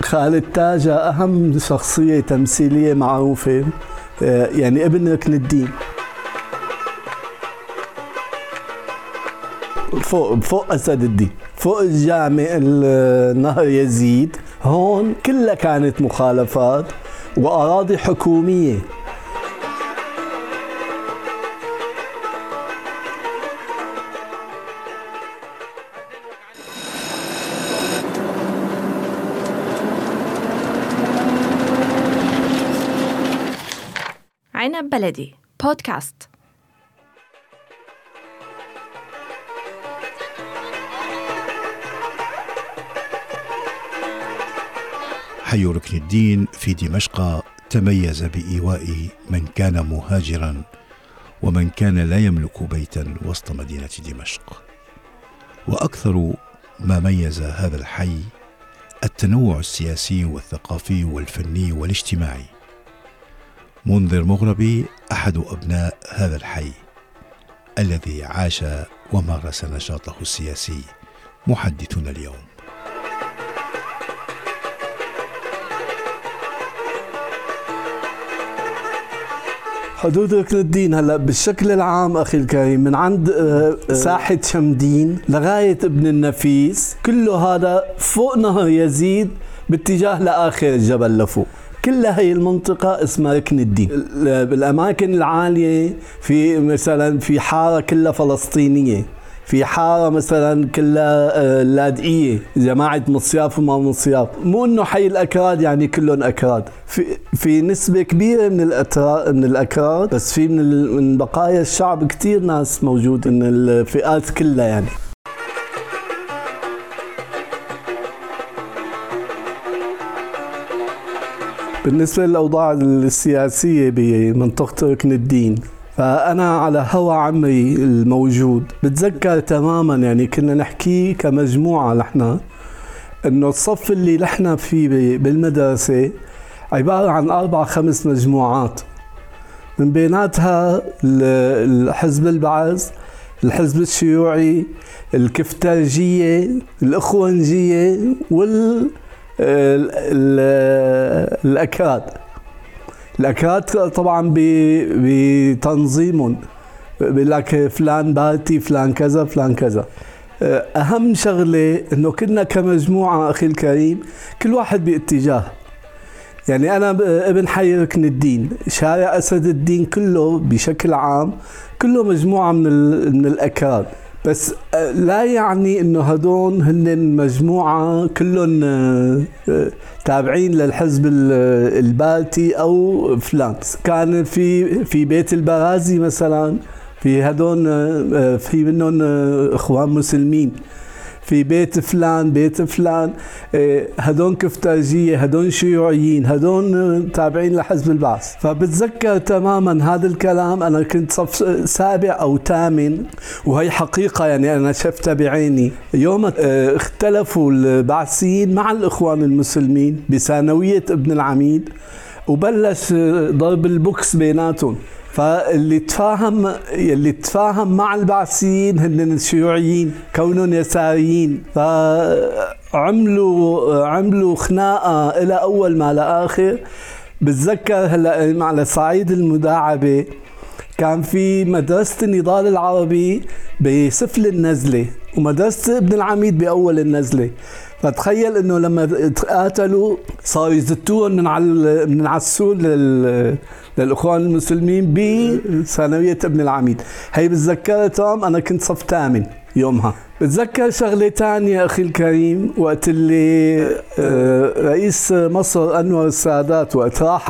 خالد تاجة أهم شخصية تمثيلية معروفة، يعني ابن ركن الدين. فوق أسد الدين، فوق الجامع النهر يزيد، هون كلها كانت مخالفات وأراضي حكومية. عنب بلدي بودكاست. حي ركن الدين في دمشق تميز بإيواء من كان مهاجرا ومن كان لا يملك بيتا وسط مدينة دمشق. وأكثر ما ميز هذا الحي التنوع السياسي والثقافي والفني والاجتماعي. منذر مغربي أحد أبناء هذا الحي الذي عاش ومارس نشاطه السياسي محدثنا اليوم. حدود ركن الدين هلا بالشكل العام أخي الكريم، من عند ساحة شمدين لغاية ابن النفيس، كله هذا فوق نهر يزيد باتجاه لآخر الجبل لفوق. كلها هي المنطقة اسمها ركن الدين. بالأماكن العالية في مثلا في حارة كلها فلسطينية، في حارة مثلا كلها لاذقية، جماعة مصياف وما مصياف. مو انه حي الأكراد يعني كلهم أكراد، في نسبة كبيرة من الأكراد، بس في من بقايا الشعب كتير ناس موجود من الفئات كلها يعني. بالنسبة للأوضاع السياسية بمنطقة ركن الدين، فأنا على هوى عمري الموجود بتذكر تماما، يعني كنا نحكي كمجموعة نحن إنه الصف اللي نحن فيه بالمدرسة عبارة عن 4-5 مجموعات، من بيناتها الحزب البعث، الحزب الشيوعي، الكفتاجية، الإخوانجية، الأكراد طبعا بتنظيمهم، بيقول لك فلان بارتي، فلان كذا، فلان كذا. أهم شغلة إنه كنا كمجموعة أخي الكريم كل واحد باتجاه. يعني أنا ابن حي ركن الدين، شارع أسد الدين كله بشكل عام كله مجموعة من الأكراد، بس لا يعني إنه هدول هن مجموعة كلهم تابعين للحزب البارتي أو فلان. كان في بيت البرازي مثلا، في هدول في منهم إخوان مسلمين، في بيت فلان هدول كفتاجية، هدول شيوعيين، هدول تابعين لحزب البعث. فبتذكر تماما هذا الكلام، أنا كنت صف 7 أو 8، وهي حقيقة يعني أنا شفتها بعيني. يوم اختلفوا البعثيين مع الإخوان المسلمين بثانوية ابن العميد، وبلش ضرب البوكس بيناتهم. فاللي تفاهم مع البعثيين هن الشيوعيين كونهم يساريين، فعملوا خناقة إلى أول ما لآخر. بتذكر هلا على صعيد المداعبة كان في مدرسة النضال العربي بسفل النزلة ومدرسة ابن العميد بأول النزلة. فتخيل انه لما تقاتلوا صاروا يزتوهم من على السور للاخوان المسلمين بثانوية ابن العميد. هي بتذكرتهم، انا كنت صف 8 يومها. بتذكر شغلة تانية اخي الكريم، وقت اللي رئيس مصر انور السادات وقت راح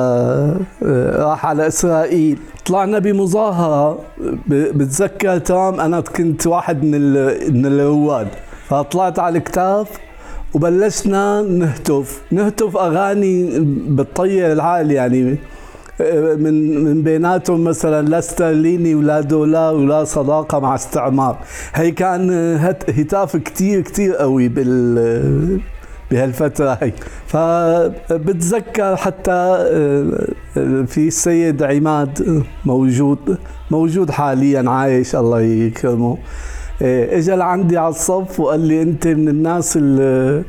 على اسرائيل، طلعنا بمظاهرة. بتذكر تمام انا كنت واحد من الرواد، فطلعت على الكتاف وبلشنا نهتف أغاني بالطير العالي، يعني من بيناتهم مثلا لا استرليني ولا دولار ولا صداقة مع استعمار. هي كان هتاف كتير قوي بهالفترة هي. فبتذكر حتى في السيد عماد موجود حاليا عايش الله يكرمه، اجى لعندي على الصف وقال لي انت من الناس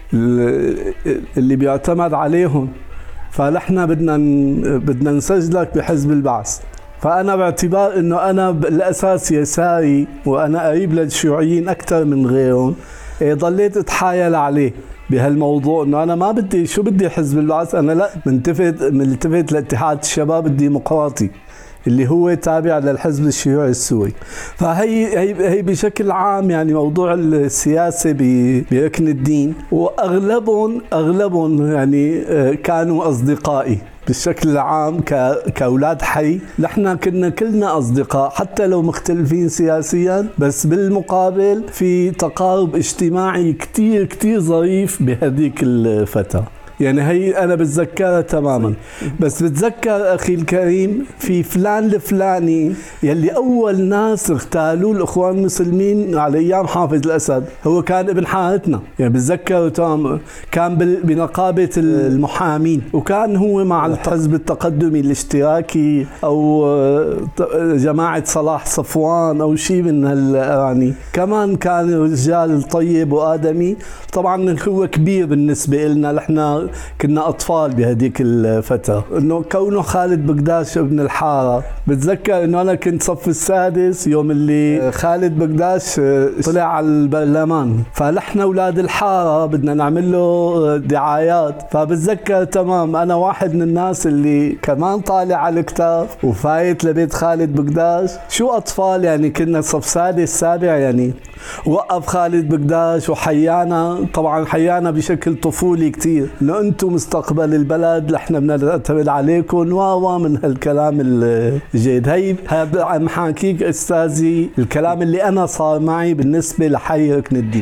اللي بيعتمد عليهم، فنحن بدنا نسجلك بحزب البعث. فأنا باعتبار إنه أنا بالأساس يساري وأنا قريب للشيوعيين أكثر من غيرهم، ضليت أتحايل عليه بهالموضوع إنه أنا ما بدي، شو بدي حزب البعث، أنا لا ملتفت لاتحاد الشباب الديمقراطي اللي هو تابع للحزب الشيوعي السوري. فهي بشكل عام يعني موضوع السياسة بركن الدين، وأغلبهم يعني كانوا أصدقائي بالشكل العام كأولاد حي. نحن كنا كلنا أصدقاء حتى لو مختلفين سياسيا، بس بالمقابل في تقارب اجتماعي كتير كتير ظريف بهذيك الفترة. يعني هي أنا بتذكرها تماما. بس بتذكر أخي الكريم في فلان الفلاني يلي أول ناس اغتالوه الإخوان المسلمين على أيام حافظ الأسد، هو كان ابن حارتنا. يعني بتذكر تمام، كان بنقابة المحامين، وكان هو مع الحزب التقدمي الاشتراكي أو جماعة صلاح صفوان أو شيء من هالأراني. كمان كان رجال طيب وآدمي. طبعا هو كبير بالنسبة لنا، نحن كنا أطفال بهديك الفترة. إنه كونه خالد بقداش ابن الحارة، بتذكر إنه أنا كنت صف السادس يوم اللي خالد بقداش طلع على البرلمان، فنحن أولاد الحارة بدنا نعمل له دعايات. فبتذكر تمام أنا واحد من الناس اللي كمان طالع على الكتاف وفايت لبيت خالد بقداش. شو أطفال يعني، كنا صف سادس سابع يعني. وقف خالد بقداش وحيانا، طبعا حيانا بشكل طفولي كتير، انه انتم مستقبل البلد، نحن بدنا نعتمد عليكم من هالكلام الجيد. هي عم حاكيك استاذي الكلام اللي انا صار معي بالنسبه لحي ركن الدين.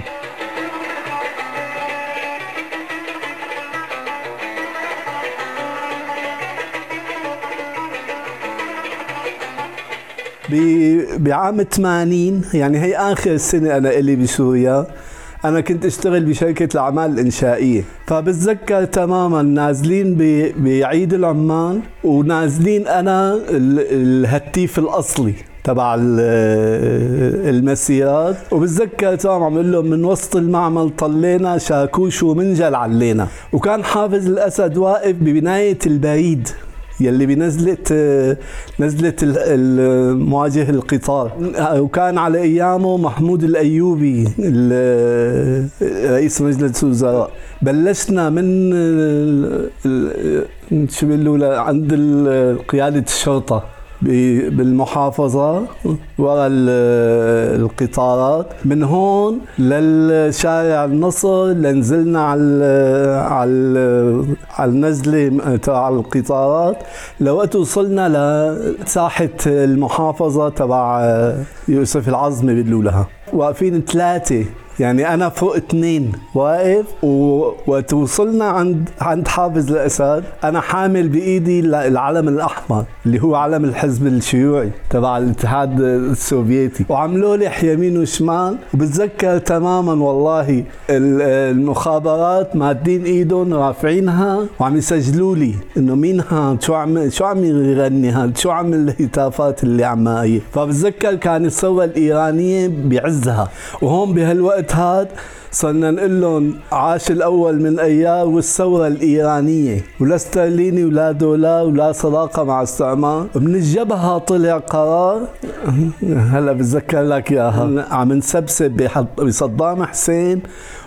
بعام 80 يعني هي آخر سنة أنا إلي بسوريا، أنا كنت أشتغل بشركة الأعمال الإنشائية. فبتذكر تماما نازلين بعيد العمال، ونازلين أنا الهتيف الأصلي تبع المسيرات. وبتذكر تمام عمل لهم من وسط المعمل طلينا شاكوش ومنجل علينا، وكان حافظ الأسد واقف ببناية البريد يلي نزلت المواجه القطار، وكان على ايامه محمود الايوبي رئيس مجلس الوزراء. بلشنا من شو بيقولوا عند قيادة الشرطة بالمحافظة وراء القطارات، من هون للشارع النصر لنزلنا على النزلة تبع القطارات، لوقت وصلنا لساحة المحافظة تبع يوسف العظمي بيقولوا لها. واقفين 3 يعني أنا فوق 2 واقف، وتوصلنا عند حافظ الأسد أنا حامل بإيدي العلم الأحمر اللي هو علم الحزب الشيوعي تبع الاتحاد السوفيتي، وعملوا لي يمين وشمال. وبتذكر تماما والله المخابرات مادين إيدهم رافعينها وعم يسجلوا لي إنه مين هاد، شو عم يغني هاد، شو عم الهتافات اللي عم هي. فبتذكر كان الثورة الإيرانية بعزها، وهون بهالوقت هاد صرنا نقول لهم عاش الأول من أيار والثورة الإيرانية، ولا استرليني ولا دولار ولا صداقة مع استعمار. من الجبهة طلع قرار، هلا بتذكر لك إياها، عم نسبسب بصدام حسين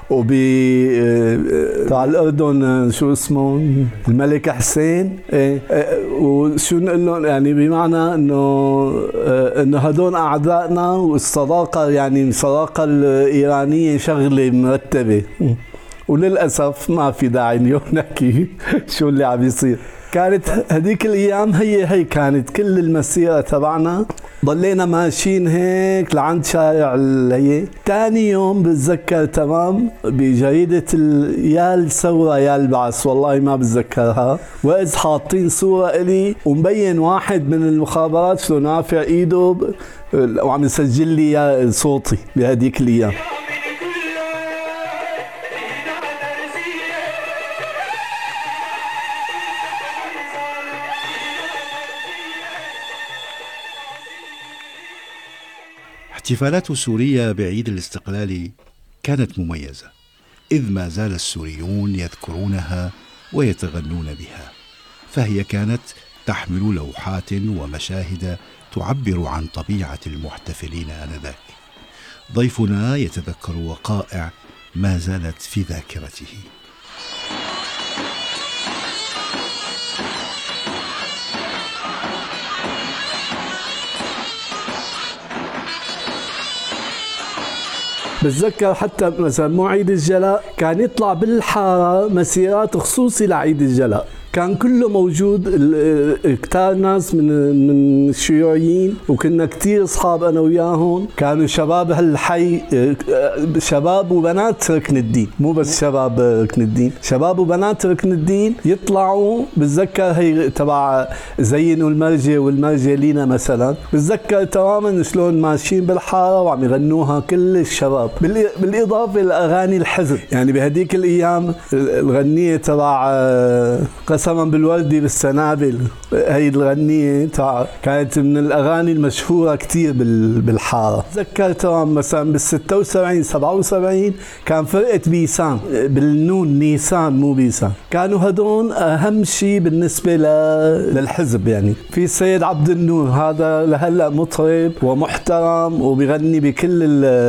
تاع الأردن شو اسمه الملك حسين. وشو نقول لهم يعني بمعنى انه هدول اعدائنا، والصداقة يعني الصداقة الإيرانية شغلة مرتبة. وللأسف ما في داعي اليوم نحكي شو اللي عم يصير. كانت هذيك الايام هي كانت كل المسيره تبعنا، ضلينا ماشيين هيك لعند شارع هي. ثاني يوم بتذكر تمام بجريده يا الثوره يا البعث، والله ما بتذكرها، واذ حاطين صوره الي ومبين واحد من المخابرات شلون رافع ايده وعم يسجل لي صوتي بهذيك الايام. احتفالات سوريا بعيد الاستقلال كانت مميزة، إذ ما زال السوريون يذكرونها ويتغنون بها، فهي كانت تحمل لوحات ومشاهد تعبر عن طبيعة المحتفلين آنذاك. ضيفنا يتذكر وقائع ما زالت في ذاكرته. بتذكر حتى مثلا مو عيد الجلاء كان يطلع بالحارة مسيرات خصوصي لعيد الجلاء، كان كله موجود. كتار ناس من الشيوعيين، وكنا كتير اصحاب انا وياهم، كانوا شباب هالحي، شباب وبنات ركن الدين، مو بس شباب ركن الدين، شباب وبنات ركن الدين يطلعوا. بتذكر هي تبع زينوا المرجة والمرجة لينا مثلا، بتذكر تماما شلون ماشيين بالحارة وعم يغنوها كل الشباب، بالاضافة لاغاني الحزب. يعني بهديك الايام الغنية تبع قسما بالوردي بالسنابل، هي الغنية كانت من الأغاني المشهورة كتير بالحارة. تذكرت مثلا بال76 77 كان فرقة بيسان بالنون، نيسان مو بيسان، كانوا هدون أهم شيء بالنسبة للحزب. يعني في السيد عبد النور، هذا لهلا مطرب ومحترم وبيغني بكل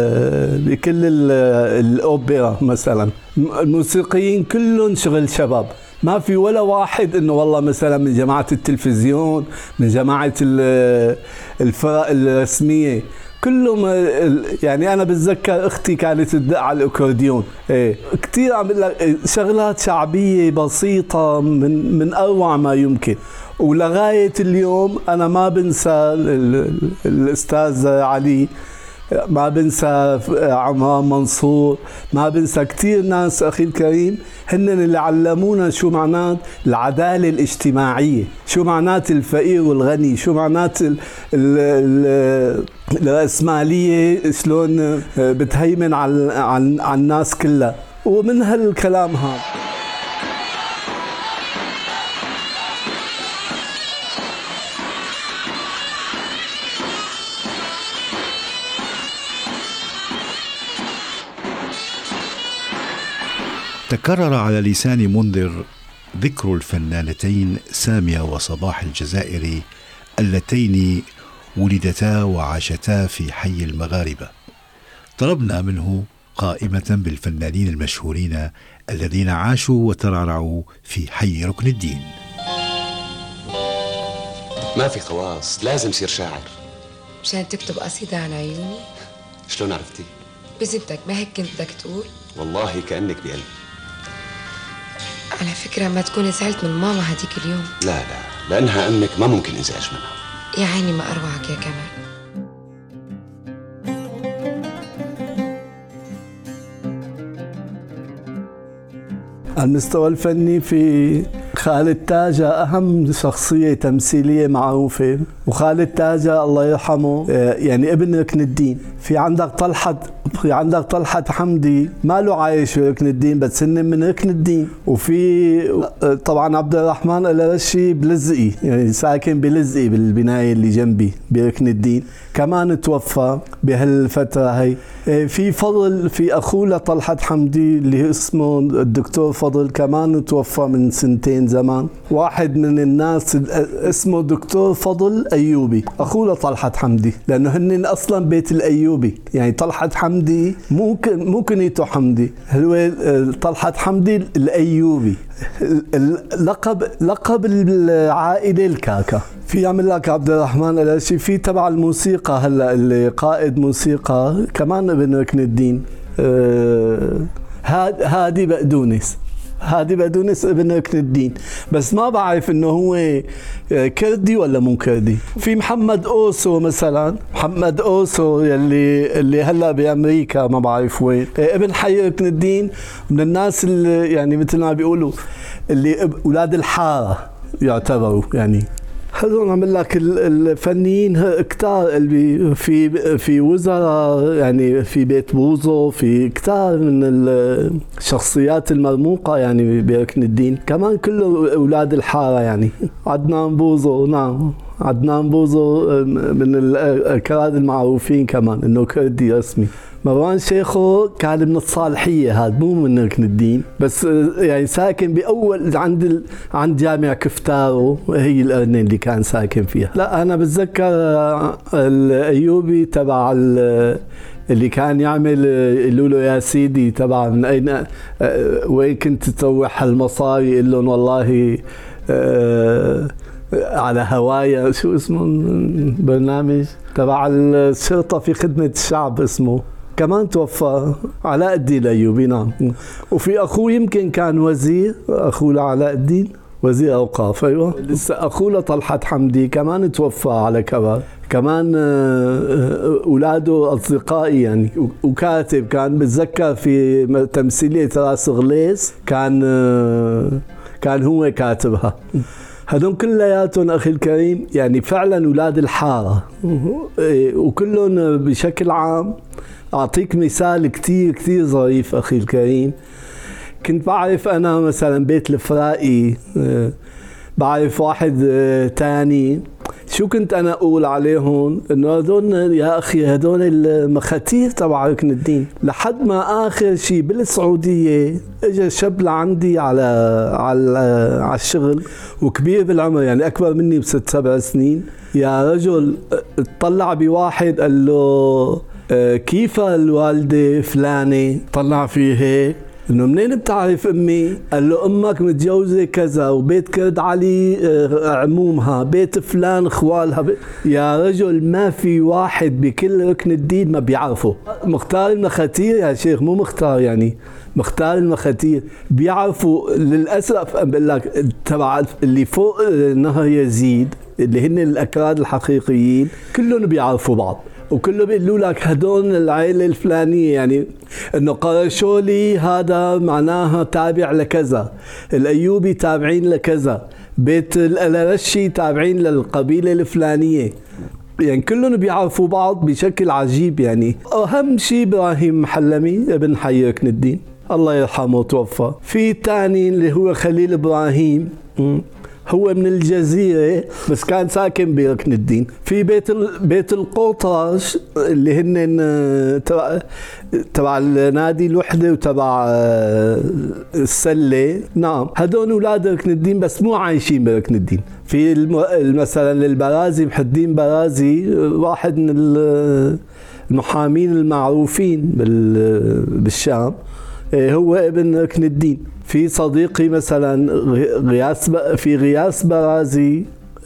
الأوبرا مثلا. الموسيقيين كلهم شغل شباب، ما في ولا واحد انه والله مثلا من جماعة التلفزيون، من جماعة الفرق الرسمية، كلهم. يعني انا بتذكر اختي كانت تدق على الاكورديون، كثير عم لك شغلات شعبية بسيطة من اروع ما يمكن. ولغاية اليوم انا ما بنسى الاستاذ علي، ما بنسى عمران منصور، ما بنسى كتير ناس أخي الكريم، هن اللي علمونا شو معنات العدالة الاجتماعية، شو معنات الفقير والغني، شو معنات الرأسمالية شلون بتهيمن على الناس كلها. ومن هالكلام هذا تكرر على لسان منذر ذكر الفنانتين سامية وصباح الجزائري اللتين ولدتا وعاشتا في حي المغاربة. طلبنا منه قائمة بالفنانين المشهورين الذين عاشوا وترعرعوا في حي ركن الدين. ما في خواص، لازم يصير شاعر. مشان تكتب قصيدة عن عيوني؟ شلون عرفتي؟ بزبدك، ما هيك كنت بدك تقول؟ والله كأنك بقلبي. على فكرة ما تكون زعلت من ماما هديك اليوم. لا لأنها أمك ما ممكن انزعج منها. يا عيني ما أروعك يا كمال. على المستوى الفني في خالد تاجة أهم شخصية تمثيلية معروفة، وخالد تاجة الله يرحمه يعني ابن ركن الدين. في عندك طلحة حمدي ما له عايش في ركن الدين بس هن من ركن الدين. وفي طبعا عبد الرحمن الرشي بلزقي، يعني ساكن بلزقي بالبناية اللي جنبي بركن الدين، كمان توفى بهالفترة هي. في فضل، في أخوه لطلحة حمدي اللي اسمه الدكتور فضل، كمان توفى من سنتين زمان. واحد من الناس اسمه دكتور فضل أيوبي، أخوه لطلحة حمدي، لأنه هن أصلا بيت الأيوبي. يعني طلحة حمدي مو كنيته حمدي، هو طلحة حمدي الأيوبي، لقب العائلة الكاكا. في عمل لك عبد الرحمن الرشي، في تبع الموسيقى هلا اللي قائد موسيقى كمان ابن ركن الدين، هادي بقدونس ابن ركن الدين، بس ما بعرف انه هو كردي ولا مو كردي. في محمد اوسو مثلا، محمد اوسو اللي هلا بامريكا ما بعرف وين، ابن حي ركن الدين، من الناس اللي يعني مثل ما بيقولوا اللي اولاد الحاره يعتبروا. يعني هذول عمل لك الفنيين كتار اللي في وزراء، يعني في بيت بوزو، في كتار من الشخصيات المرموقة يعني بركن الدين، كمان كله أولاد الحارة. يعني عدنان بوزو، نعم عدنان بوزو من الأكراد المعروفين كمان إنه كردي رسمي. مروان شيخو كان من الصالحية، هذا مو من ركن الدين، بس يعني ساكن بأول عند جامع كفتارو، هي القرنين اللي كان ساكن فيها. لا أنا بتذكر الأيوبي تبع اللي كان يعمل يقولوا له يا سيدي تبع من أين وين كنت تروح هالمصاري، يقول لهم والله على هوايا، شو اسمه برنامج تبع الشرطة في خدمة الشعب اسمه، كمان توفى علاء الدين الأيوبي. نعم. وفي أخوه يمكن كان وزير، أخوه علاء الدين وزير أوقاف. أيوة. لسه أخوه طلحة حمدي كمان توفى على كبر، كمان أولاده أصدقائي يعني، وكاتب كان بتذكر في تمثيلية راس غليس كان هو كاتبها. هذول كلياتهم أخي الكريم يعني فعلا أولاد الحارة، وكلهم بشكل عام. أعطيك مثال كتير كتير ظريف أخي الكريم. كنت بعرف أنا مثلا بيت الفرائي، بعرف واحد تاني، شو كنت أنا أقول عليهم؟ إنه هذول يا أخي هذول المخاتير تبع ركن الدين. لحد ما آخر شيء بالسعودية إجا شاب لعندي على الشغل، وكبير بالعمر يعني أكبر مني ب6-7 سنين. يا رجل اطلع بواحد قال له كيف الوالدة فلانة؟ طلع فيه هيك، انه منين بتعرف امي؟ قال له امك متجوزه كذا، وبيت كرد علي عمومها، بيت فلان خوالها. يا رجل ما في واحد بكل ركن الدين ما بيعرفه. مختار المخاتير يا شيخ، مو مختار يعني، مختار المخاتير بيعرفوا. للاسف بقول لك تبع اللي فوق نهر يزيد اللي هن الاكراد الحقيقيين كلهم بيعرفوا بعض، وكله بيقولوا لك هدول العائلة الفلانية، يعني انه قرشولي هذا معناها تابع لكذا، الأيوبي تابعين لكذا، بيت الألرشي تابعين للقبيلة الفلانية، يعني كلهم بيعرفوا بعض بشكل عجيب. يعني أهم شيء إبراهيم محلمي ابن حي ركن الدين الله يرحمه توفى. في تاني اللي هو خليل إبراهيم، هو من الجزيرة بس كان ساكن بركن الدين. في بيت القوطرش اللي هن تبع النادي الوحدة وتبع السلة. نعم هدول أولاد ركن الدين بس مو عايشين بركن الدين. في مثلا البرازي، محي الدين برازي واحد من المحامين المعروفين بالشام، هو ابن ركن الدين. في صديقي مثلا غياث برازي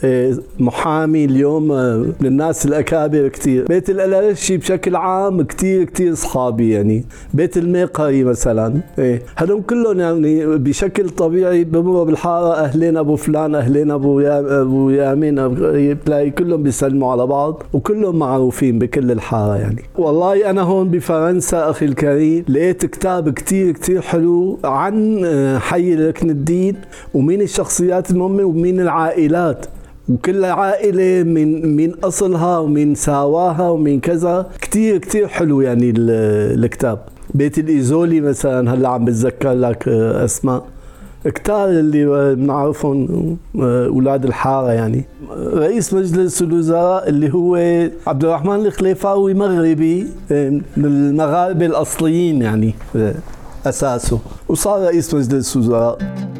محامي اليوم من الناس الأكابر كتير. بيت الألرشي بشكل عام كتير كتير صحابي يعني. بيت الميقري مثلا هذول كلهم يعني بشكل طبيعي بمروا بالحارة، أهلين أبو فلان، أهلين أبو يامين، بتلاقي كلهم بيسلموا على بعض وكلهم معروفين بكل الحارة يعني. والله أنا هون بفرنسا أخي الكريم لقيت كتاب كتير كتير حلو عن حي ركن الدين ومين الشخصيات المهمة ومين العائلات، وكل عائلة من أصلها ومن ساواها ومن كذا. كتير كتير حلو يعني الكتاب. بيت الإيزولي مثلا هلا عم بتذكر لك أسماء كتار اللي بنعرفهم أولاد الحارة يعني. رئيس مجلس الوزراء اللي هو عبد الرحمن الخليفاوي مغربي من المغاربة الأصليين يعني أساسه، وصار رئيس مجلس الوزراء.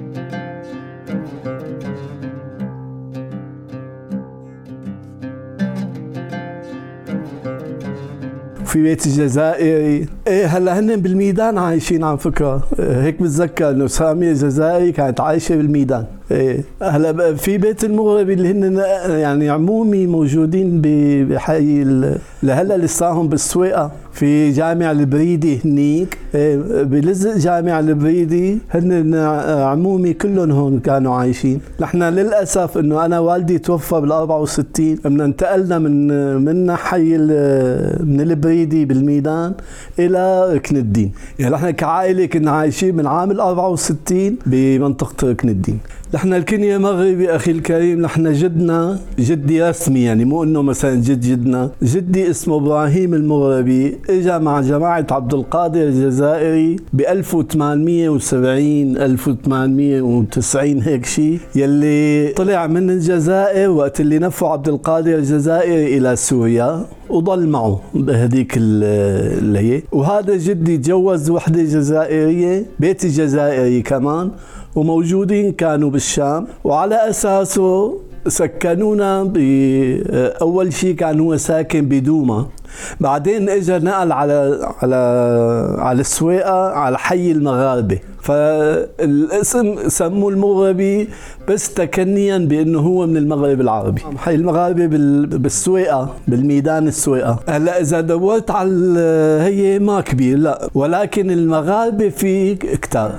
في بيت الجزائري هلا هن بالميدان عايشين على فكرة، هيك بتذكر انه سامية الجزائري كانت عايشة بالميدان. هلا في بيت المغربي اللي هن يعني عمومي موجودين بحي لهلا لساهم بالسويقة. في جامع البريدي هنيك بلزق جامع البريدي هن عمومي كلهم هون كانوا عايشين. نحن للأسف انه انا والدي توفى بال64، بدنا انتقلنا من حي من البريدي بالميدان الى ركن الدين. يعني نحن كعائلة كنا عايشين من عام 64 بمنطقة ركن الدين نحن الكنية مغربي أخي الكريم. نحن جدنا جدي رسمي، يعني مو إنه مثلا جدنا، جدي اسمه إبراهيم المغربي، إجا مع جماعة عبد القادر الجزائري ب 1870 1890 هيك شيء، يلي طلع من الجزائر وقت اللي نفوا عبد القادر الجزائري إلى سوريا وضل معه بهديك اللي هي. وهذا جدي تجوز وحدة جزائرية، بيت الجزائري كمان، وموجودين كانوا بالشام، وعلى أساسه سكنونا. أول شيء كان هو ساكن بدوما، بعدين اجى نقل على السويقة، على حي المغاربة، فالاسم سموه المغربي بس تكنيا بانه هو من المغرب العربي. حي المغاربة بالسويقة، بالميدان السويقة. هلا اذا دورت على هي ما كبير لا، ولكن المغاربة في كتار.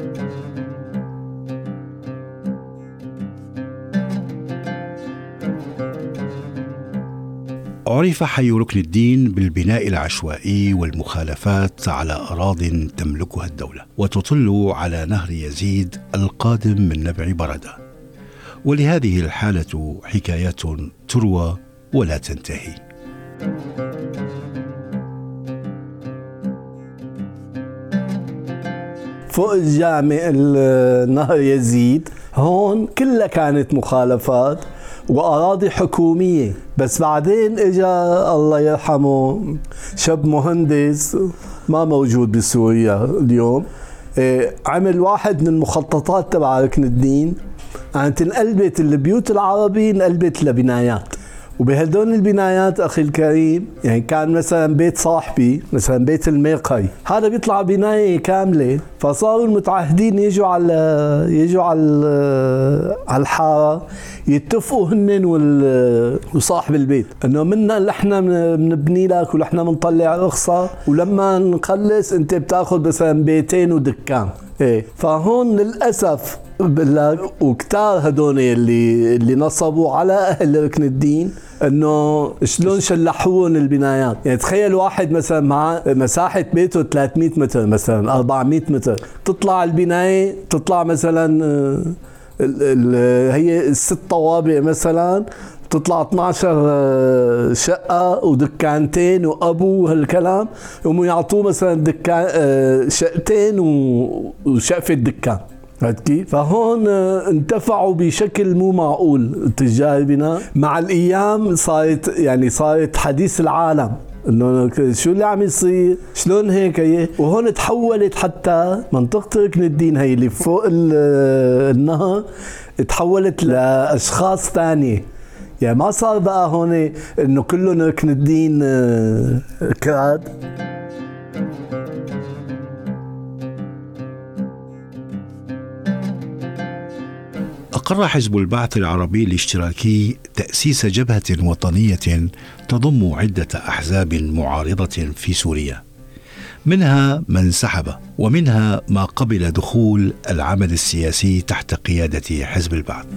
عرف حي ركن الدين بالبناء العشوائي والمخالفات على أراضٍ تملكها الدولة وتطل على نهر يزيد القادم من نبع بردة، ولهذه الحالة حكايات تروى ولا تنتهي. فوق الجامع نهر يزيد هون كلها كانت مخالفات وأراضي حكومية، بس بعدين اجا الله يرحمه شاب مهندس ما موجود بسوريا اليوم، عمل واحد من المخططات تبع ركن الدين، كانت انقلبت البيوت العربي انقلبت لبنايات. وبهدول البنايات أخي الكريم يعني كان مثلا بيت صاحبي، مثلا بيت الميقري، هذا بيطلع بناية كاملة، فصاروا المتعهدين يجوا على الحارة يتفقوا هن وصاحب البيت انه منا اللي احنا بنبني لك ولحنا بنطلع رخصة، ولما نخلص انت بتاخذ مثلا بيتين ودكان. ايه فهون للأسف وكتار هدول اللي نصبوا على أهل ركن الدين انه شلون شلحوهم البنايات. يعني تخيل واحد مثلا مع مساحة بيته 300 متر مثلا 400 متر، تطلع البناية تطلع مثلا هي الست طوابق مثلا، تطلع 12 شقة ودكانتين وأبو هالكلام، يقوموا يعطوه مثلا دكان شقتين وشقفة دكان. عرفت كيف؟ فهون انتفعوا بشكل مو معقول تجار البناء. مع الأيام صارت حديث العالم انه شو اللي عم يصير، شلون هيك هي. وهون تحولت حتى منطقة ركن الدين هي اللي فوق النهر، تحولت لأشخاص تانية. يعني ما صار بقى هون انه كلهم ركن الدين كراد. أقر حزب البعث العربي الاشتراكي تأسيس جبهة وطنية تضم عدة أحزاب معارضة في سوريا، منها من انسحب ومنها ما قبل دخول العمل السياسي تحت قيادة حزب البعث.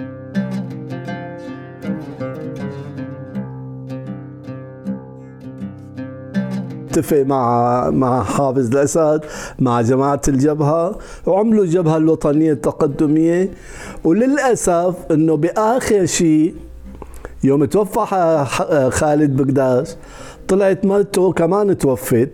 اتفق مع حافظ الأسد مع جماعة الجبهة وعملوا الجبهة الوطنية التقدمية. وللأسف انه بآخر شيء يوم توفى خالد بقداش طلعت مرته كمان توفت،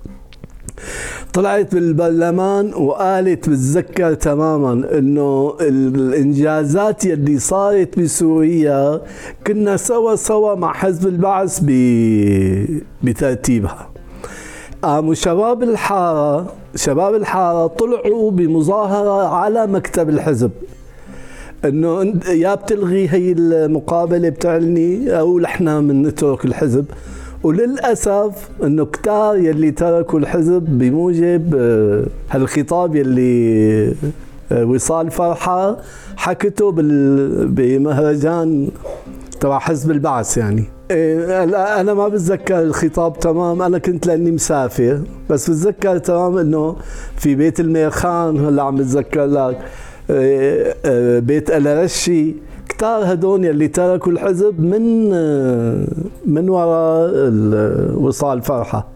طلعت بالبرلمان وقالت بتذكر تماما انه الانجازات يلي صارت بسوريا كنا سوا مع حزب البعث بترتيبها. قاموا شباب الحارة طلعوا بمظاهرة على مكتب الحزب انه يا بتلغي هي المقابلة بتعلني او نحن بنترك الحزب. وللأسف انه كتار يلي تركوا الحزب بموجب هالخطاب يلي وصال فرحة حكته بمهرجان تبع حزب البعث. يعني أنا ما بتذكر الخطاب تمام، أنا كنت لأني مسافر، بس بتذكر تمام إنه في بيت الميرخان، هلا عم بتذكر لك بيت الرشي، كتار هدول اللي تركوا الحزب من وراء وصال فرحة.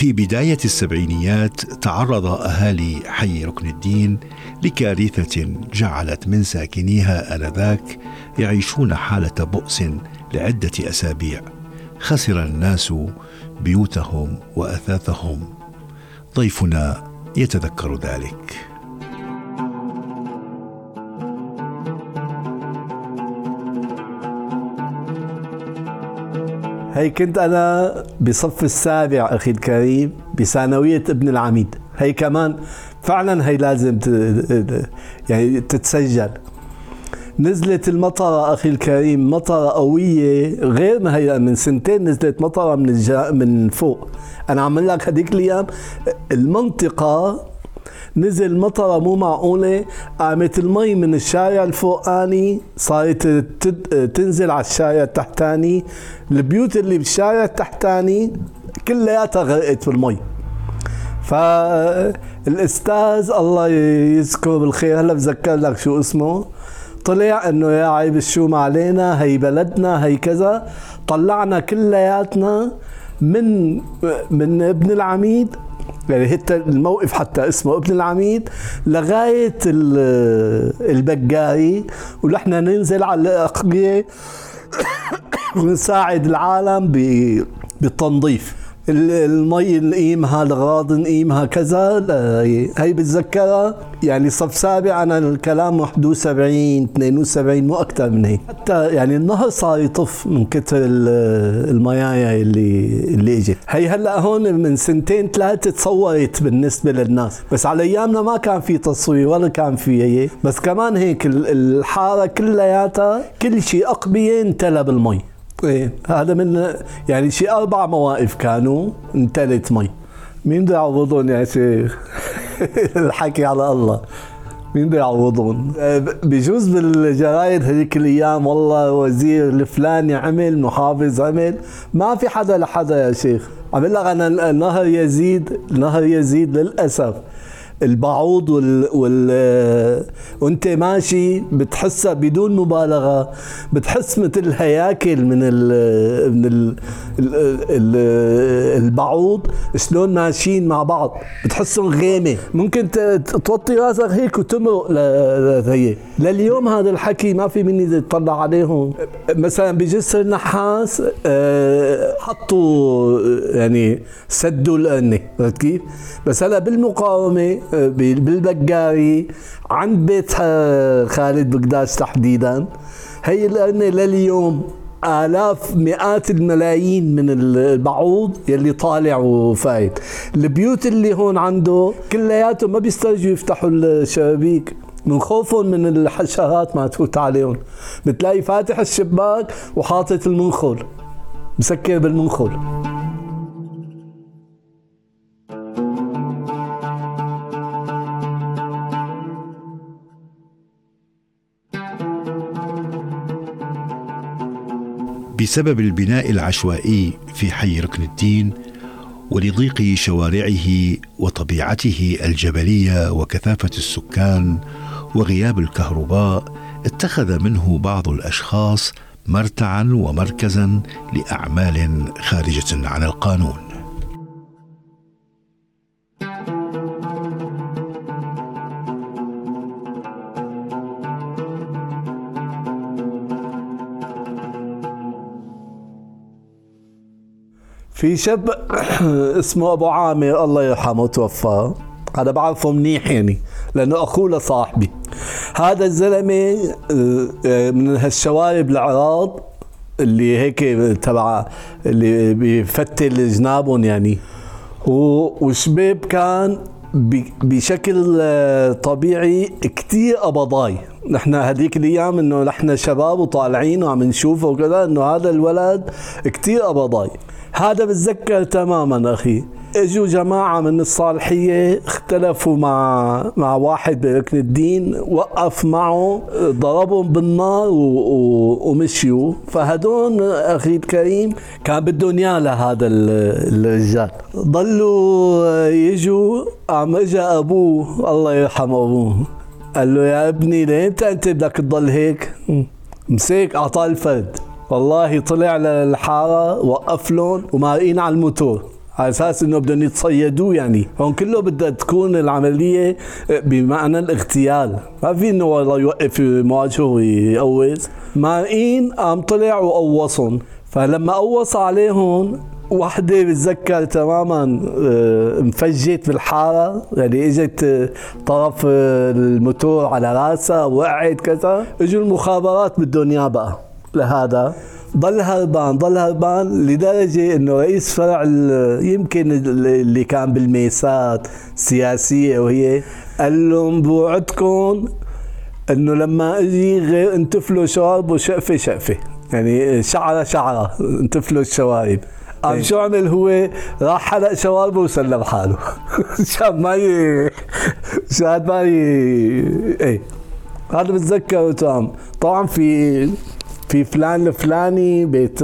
في بداية السبعينيات تعرض أهالي حي ركن الدين لكارثة جعلت من ساكنيها آنذاك يعيشون حالة بؤس لعدة أسابيع. خسر الناس بيوتهم وأثاثهم. ضيفنا يتذكر ذلك. هي كنت أنا بصف السابع أخي الكريم بثانوية ابن العميد. هي كمان فعلا هي لازم يعني تتسجل. نزلت المطرة أخي الكريم، مطرة قوية غير ما هي من سنتين نزلت مطرة من فوق. أنا عم لك هديك الأيام المنطقة نزل مطرة مو معقولة، قامت المي من الشارع الفوقاني صارت تنزل على الشارع التحتاني، البيوت اللي بالشارع التحتاني كلياتها غرقت بالمي. فالاستاذ الله يذكره بالخير، هلا بذكر لك شو اسمه، طلع انه يا عيب الشوم علينا، هي بلدنا، هي كذا. طلعنا كلياتنا من ابن العميد، يعني حتى الموقف حتى اسمه ابن العميد لغاية البقاري، ونحن ننزل على الأقبية ونساعد العالم بالتنظيف. المي نقيمها، الغراض نقيمها كذا. هي بتذكرها يعني صف سابع، أنا الكلام 71 72 مو أكتر من هيك. حتى يعني النهر صار يطف من كتر الميايا اللي اجت. هي هلا هون من سنتين ثلاثة تصورت بالنسبة للناس، بس على أيامنا ما كان في تصوير ولا كان في هي. بس كمان هيك الحارة كلياتها كل شيء أقبية انتلى بالمي. ايه هذا من يعني شي 4 مواقف كانوا انتلت مي. مين بده يعوضون يا شيخ؟ الحكي على الله، مين بده يعوضون؟ بجوز بالجرايد هذيك الايام والله وزير الفلاني عمل، محافظ عمل، ما في حدا لحدا يا شيخ. عم لك انا النهر يزيد للاسف. البعوض وانت ماشي بتحسها بدون مبالغة، بتحس مثل هياكل من البعوض شلون ماشيين مع بعض، بتحسهم غيمة، ممكن توطي راسك هيك وتمرق هي. لليوم هذا الحكي ما في مني يطلع عليهم. مثلا بجسر النحاس حطوا يعني سدوا القرنة، عرفت كيف؟ بس هلا بالمقاومة بالبقاري عند بيت خالد بقداش تحديدا، هي القرنة لليوم آلاف مئات الملايين من البعوض يلي طالع وفايت. البيوت اللي هون عنده كلياتهم ما بيسترجوا يفتحوا الشبابيك من خوفهم من الحشرات ما تفوت عليهم. بتلاقي فاتح الشباك وحاطط المنخل، مسكر بالمنخل. بسبب البناء العشوائي في حي ركن الدين ولضيق شوارعه وطبيعته الجبلية وكثافة السكان وغياب الكهرباء، اتخذ منه بعض الأشخاص مرتعا ومركزا لأعمال خارجة عن القانون. في شاب اسمه أبو عامر الله يرحمه توفى، هذا بعرفه منيح يعني لأنه أخوه لصاحبي. هذا الزلمة من هالشوارب العراض اللي هيك تبع اللي بيفتل جنابهم يعني، وشباب كان بشكل طبيعي كتير قبضاي. نحن هذيك الايام انه نحن شباب وطالعين وعم نشوفه وكذا، انه هذا الولد كتير قبضاي. هذا بتذكر تماما اخي. اجوا جماعة من الصالحية اختلفوا مع واحد بركن الدين، وقف معه ضربهم بالنار ومشيوا. فهدون اخي الكريم كان بدهم اياه لهذا الرجال، ضلوا يجوا. عم اجا ابوه الله يرحم ابوه، قال له يا ابني لامتى انت بدك تضل هيك؟ مسك اعطاه الفرد، والله طلع للحارة وقف لهم ومارقين على الموتور، على اساس انه بدهم يتصيدوه. يعني هون كله بدها تكون العمليه بمعنى الاغتيال، ما في انه والله يوقف مواجهه ويقوص. مارقين قام طلع وقوصهم، فلما قوص عليهم وحده بتذكر تماما انفجت بالحاره، يعني اجت طرف الموتور على راسها وقعت كذا. اجوا المخابرات بدهم اياه بقى لهذا، ضل هربان لدرجة انه رئيس فرع يمكن اللي كان بالميسات السياسية وهي قال لهم بوعدكم انه لما اجي غير انتفلوا شوارب وشقفة، يعني شعرة انتفلوا الشوارب. قام شو عمل هو؟ راح حلق شواربه وسلم حاله. شاب ايه هذا بتذكره تمام. طبعا في فلان الفلاني بيت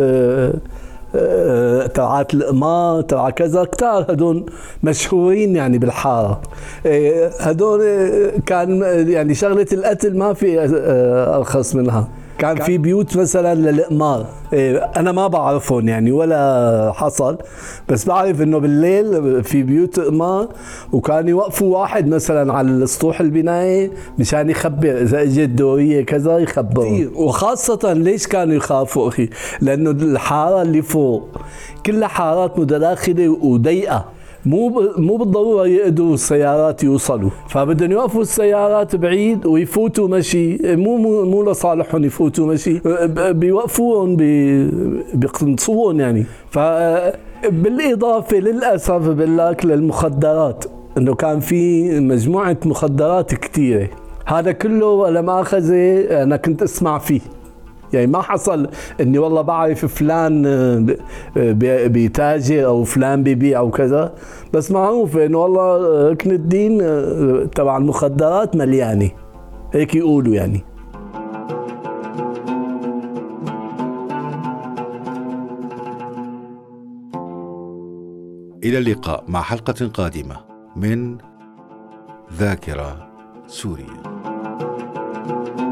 تبعات القمار تبع كذا كتار، هدول مشهورين يعني بالحارة. هدول كان يعني شغلة القتل ما في أرخص منها. كان في بيوت مثلا للقمار، انا ما بعرفهم يعني ولا حصل، بس بعرف انه بالليل في بيوت قمار وكان يوقفوا واحد مثلا على السطوح البناية مشان يخبر اذا اجت دورية كذا يخبرهم. وخاصة ليش كانوا يخافوا اخي؟ لانه الحارة اللي فوق كلها حارات متداخلة وضيقة، مو بالضرورة يقدروا السيارات يوصلوا، فبدهم يوقفوا السيارات بعيد ويفوتوا مشي، مو لصالحهم يفوتوا مشي، بيوقفوهم بيقنصوهم يعني. فبالإضافة للأسف بالله للمخدرات، انه كان في مجموعة مخدرات كتيرة. هذا كله لما أخذه أنا كنت أسمع فيه، يعني ما حصل اني والله بعرف فلان بيتاجر او فلان بيبيع او كذا، بس معروف انه والله ركن الدين تبع المخدرات مليانه، هيك يقولوا يعني. إلى اللقاء مع حلقة قادمة من ذاكرة سوريا.